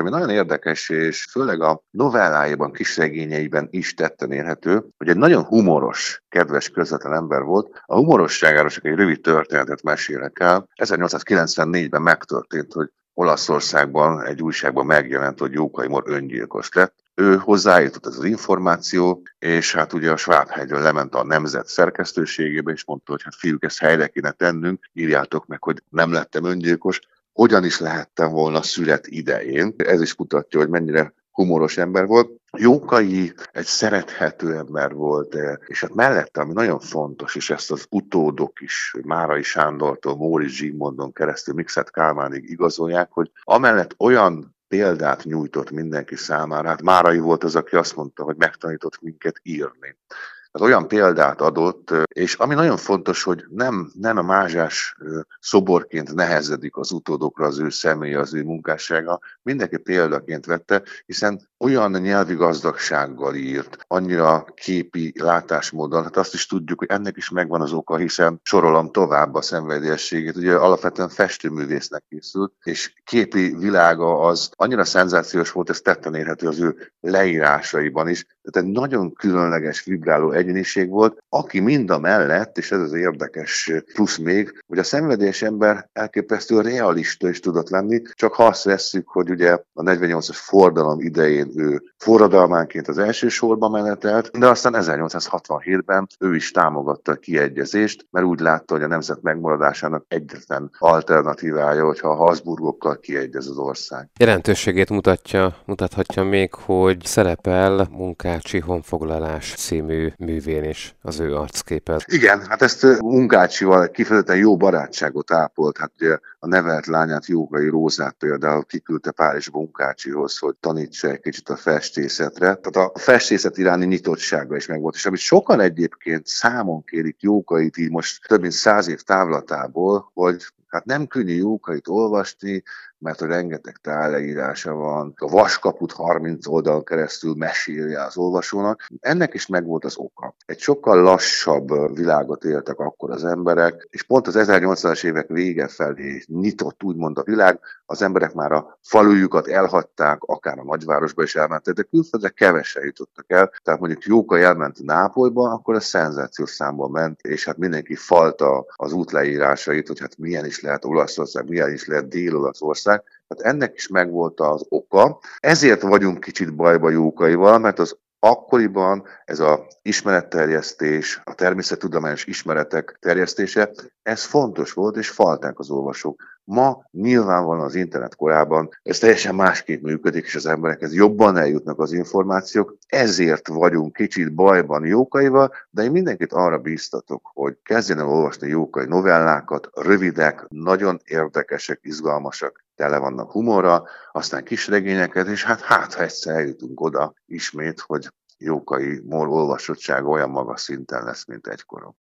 ami nagyon érdekes, és főleg a novelláiban, kisregényeiben is tetten érhető, hogy egy nagyon humoros, kedves, közvetlen ember volt. A humorosságáról csak egy rövid történetet mesélek el. 1894-ben megtörtént, hogy Olaszországban egy újságban megjelent, hogy Jókai Mór öngyilkos lett. Ő hozzájutott ez az információ, és hát ugye a Svábhegyről lement a Nemzet szerkesztőségébe, és mondta, hogy hát fiúk, ezt helyre kéne tennünk, írjátok meg, hogy nem lettem öngyilkos, hogyan is lehettem volna szület idején. Ez is mutatja, hogy mennyire humoros ember volt. Jókai egy szerethető ember volt, és hát mellette, ami nagyon fontos, és ezt az utódok is, Márai Sándortól, Móricz Zsigmondon keresztül Mikszert Kálmánig igazolják, hogy amellett olyan példát nyújtott mindenki számára, hát Márai volt az, aki azt mondta, hogy megtanított minket írni. Tehát olyan példát adott, és ami nagyon fontos, hogy nem a mázsás szoborként nehezedik az utódokra az ő személye, az ő munkássága, mindenki példaként vette, hiszen olyan nyelvi gazdagsággal írt, annyira képi látásmóddal, hát azt is tudjuk, hogy ennek is megvan az oka, hiszen sorolom tovább a szenvedélyességét, ugye alapvetően festőművésznek készült, és képi világa az annyira szenzációs volt, ez tetten érhető az ő leírásaiban is, tehát egy nagyon különleges, vibráló egyéniség volt, aki mind a mellett, és ez az érdekes plusz még, hogy a szenvedélyes ember elképesztő realista is tudott lenni, csak ha azt vesszük, hogy ugye a 48-as forradalom idején ő forradalmánként az első sorba menetelt, de aztán 1867-ben ő is támogatta a kiegyezést, mert úgy látta, hogy a nemzet megmaradásának egyetlen alternatívája, hogyha a Habsburgokkal kiegyez az ország. Jelentőségét mutathatja még, hogy szerepel Munkácsi honfoglalás című művén is az ő arcképe. Igen, hát ezt Munkácsival kifejezetten jó barátságot ápolt, hát ugye a nevelt lányát, Jókai Rózát például kiküldte Párizsba Munkácsihoz, hogy tanítsa egy kicsit a festészetre. Tehát a festészet iráni nyitottsága is megvolt, és amit sokan egyébként számon kérik Jókait így most több mint 100 év távlatából, hogy hát nem könnyű Jókait olvasni, mert a rengeteg tálleírása van, a Vaskaput 30 oldal keresztül mesélje az olvasónak. Ennek is megvolt az oka. Egy sokkal lassabb világot éltek akkor az emberek, és pont az 1800-as évek vége felé nyitott úgymond a világ, az emberek már a falujukat elhagyták, akár a nagyvárosba is elmentek, de külföldre kevesen jutottak el. Tehát mondjuk Jókai elment Nápolyba, akkor a szenzációs számban ment, és hát mindenki falta az útleírásait, hogy hát milyen is lehet Olaszország, milyen is lehet Dél-Olaszország. Tehát ennek is megvolt az oka. Ezért vagyunk kicsit bajba Jókaival, mert az akkoriban ez az ismeretterjesztés, a természettudományos ismeretek terjesztése, ez fontos volt, és falták az olvasók. Ma nyilvánvalóan az internet korában ez teljesen másképp működik, és az emberekhez jobban eljutnak az információk, ezért vagyunk kicsit bajban Jókaival, de én mindenkit arra bíztatok, hogy kezdjen el olvasni Jókai novellákat, rövidek, nagyon érdekesek, izgalmasak, tele vannak humorra, aztán kis regényeket, és hát ha egyszer eljutunk oda ismét, hogy Jókai Mór olvasottsága olyan magas szinten lesz, mint egykoron.